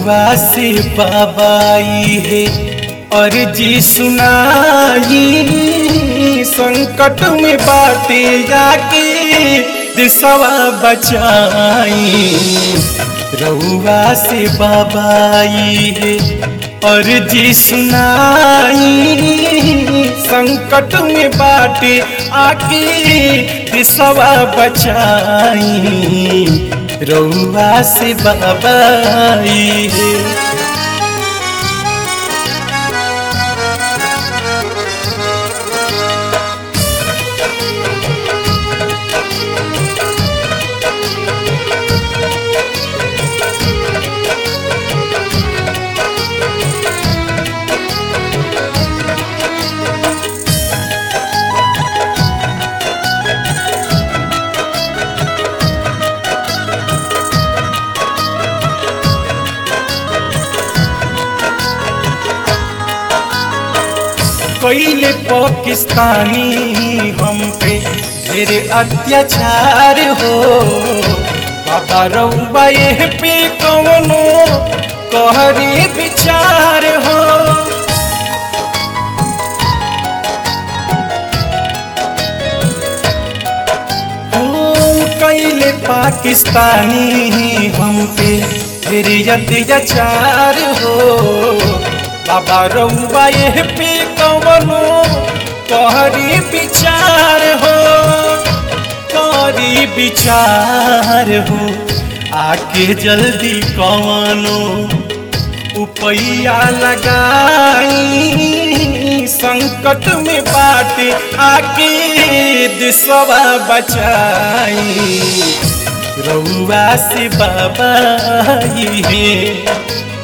रउआ से बाबाई है अर्जी सुनाई, संकट में बाटे जाके दिशवा बचाई। रउआ से बाबाई है अर्जी सुनाई, संकट में बाटे आके दिशवा बचाई। रउआ से बाबाई है। पहले पाकिस्तानी हम पे ढेरे अत्याचार हो, बाबा रउआ ये पे कौनो कहरी विचार हो। पहले पाकिस्तानी हम पे ढेरे अत्याचार हो, बाबा रउआ ये पे कौनो कहरी विचार हो, कहरी विचार हो। आके जल्दी कौनो उपैया लगाई, संकट में बाटे आके दिशवा बचाई। रउआ से बाबाई है।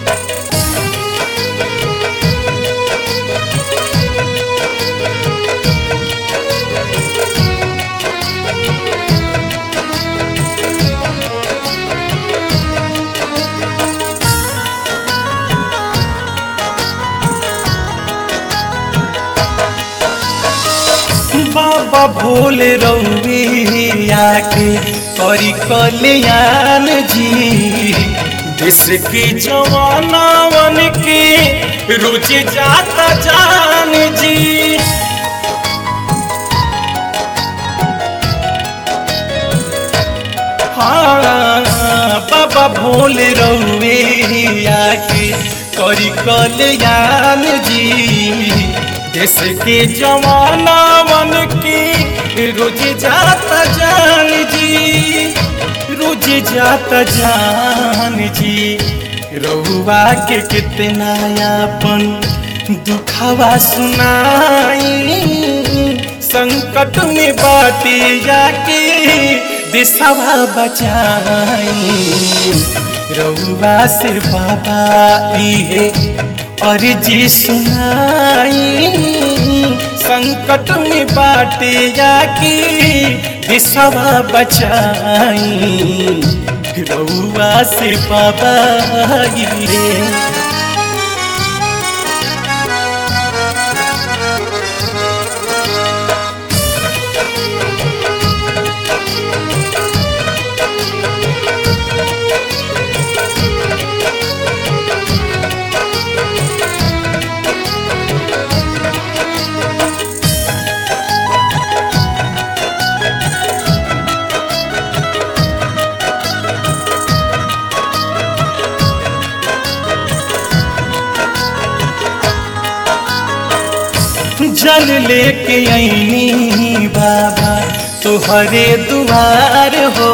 बाबा भोले रउआ के करी कल्याण जी, देश के जवानवन के रोज जाता जान जी। हाँ बाबा भोले रउआ के करी कल्याण जी, देश के जवाना मन की रोज जाता जान जी, रोज जाता जान जी। रउआ के कितना अपन दुखवा सुनाई, संकट में बाटे जाके दिशवा बचाई। रउआ से बाबाई है अर्जी सुनाई, संकट में बाटे जाके दिशवा बचाई। रउआ से बाबाई है। जल लेके आईनी बाबा तुहरे दुआर हो,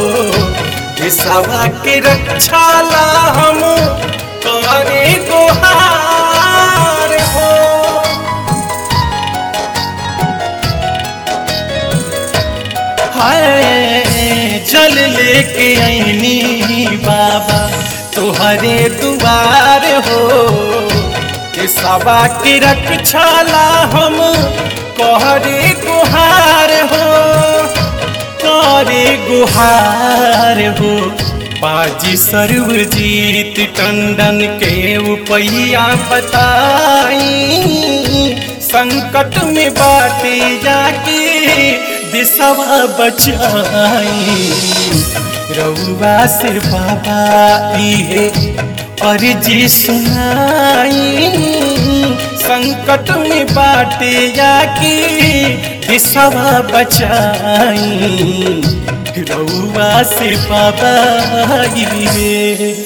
दिशवा के रक्षा ला हम करे गुहार हो। हाय जल लेके आईनी बाबा तुहरे दुआर हो, दिशवा के रक्षा ला हम कहरे गुहार हो, करे गुहार हो। पाजी सर्वजीत टंडन के उपैया बताई, संकट में बाटे जाके दिशवा बचाई। रउआ से बाबा है अर्जी सुनाई संकट में बाटे जाके दिशवा बचाई रउआ से बाबा रे।